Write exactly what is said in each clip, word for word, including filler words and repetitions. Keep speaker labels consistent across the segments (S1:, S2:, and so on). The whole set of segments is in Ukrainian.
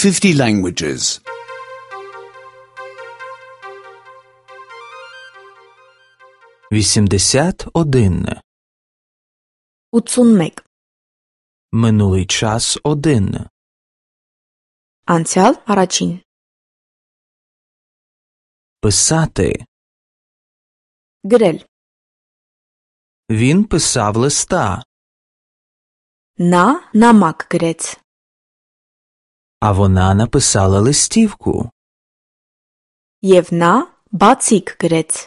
S1: fifty languages.
S2: вісімдесят один.
S3: ութսունմեկ.
S2: Минулий час один.
S3: Անցյալ առաջին.
S2: Писати.
S3: Գրել.
S2: Він писав листа.
S3: Նա նամակ գրեց.
S2: А вона написала листівку.
S3: Եվ նա բացիկ գրեց.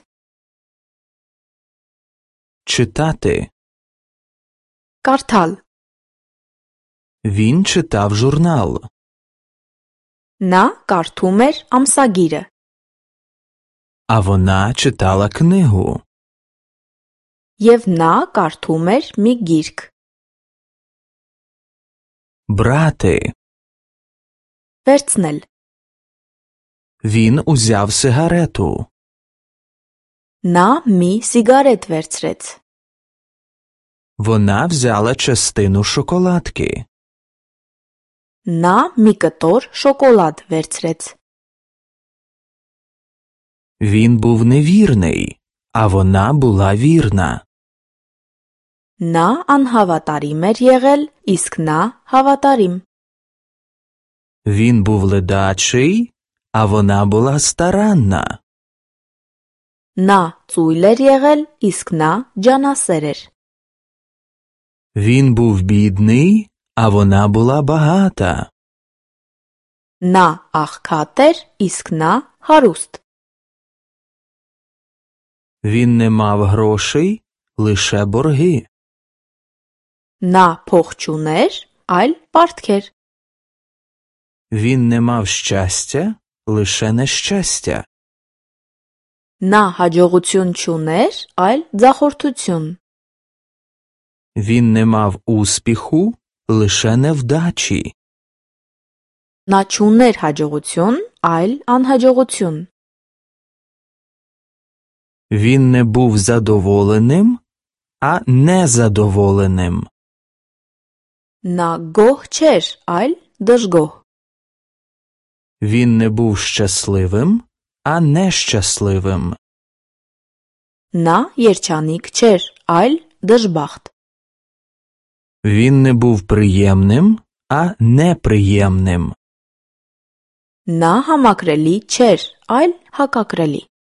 S2: Читати.
S3: Կարդալ.
S2: Він читав журнал.
S3: Նա կարդում էր ամսագիրը.
S2: А вона читала книгу.
S3: Եվ նա կարդում էր մի գիրք.
S2: Брати.
S3: Վերցնել.
S2: Він узяв сигарету.
S3: Նա մի սիգարետ վերցրեց.
S2: Вона взяла частину шоколадки.
S3: Նա մի կտոր շոկոլադ վերցրեց.
S2: Він був невірний, а вона була вірна.
S3: Նա անհավատարիմ էր եղել, իսկ նա հավատարիմ.
S2: Він був ледачий, а вона була старанна.
S3: Նա ծույլ էր եղել, իսկ նա ջանասեր էր.
S2: Він був бідний, а вона була багата.
S3: Նա աղքատ էր, իսկ նա հարուստ.
S2: Він не мав грошей, лише борги.
S3: Նա փող չուներ, այլ պարտքեր.
S2: Він не мав щастя, лише нещастя.
S3: Նա հաջողություն չուներ, այլ ձախորդություն.
S2: Він не мав успіху, лише невдачі.
S3: Նա չուներ հաջողություն, այլ անհաջողություն.
S2: Він не був задоволеним, а незадоволеним.
S3: Նա գոհ չէր, այլ դժգոհ.
S2: Він не був щасливим, а нещасливим.
S3: Նա երջանիկ չէր, այլ դժբախտ.
S2: Він не був приємним, а неприємним.
S3: Նա համակրելի չէր, այլ հակակրելի.